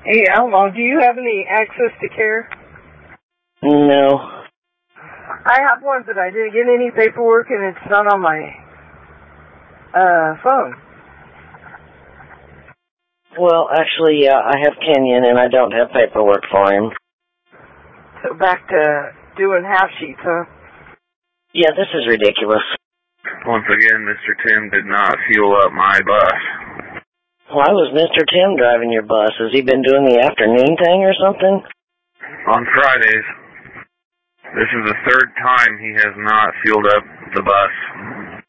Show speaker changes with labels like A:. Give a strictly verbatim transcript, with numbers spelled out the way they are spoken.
A: Hey, Outlaw, do you have any access to care?
B: No.
A: I have one, but I didn't get any paperwork, and it's not on my uh phone.
B: Well, actually, yeah, I have Kenyon, and I don't have paperwork for him.
A: So back to doing half sheets, huh?
B: Yeah, this is ridiculous.
C: Once again, Mister Tim did not fuel up my bus.
B: Why was Mister Tim driving your bus? Has he been doing the afternoon thing or something?
C: On Fridays. This is the third time he has not fueled up the bus.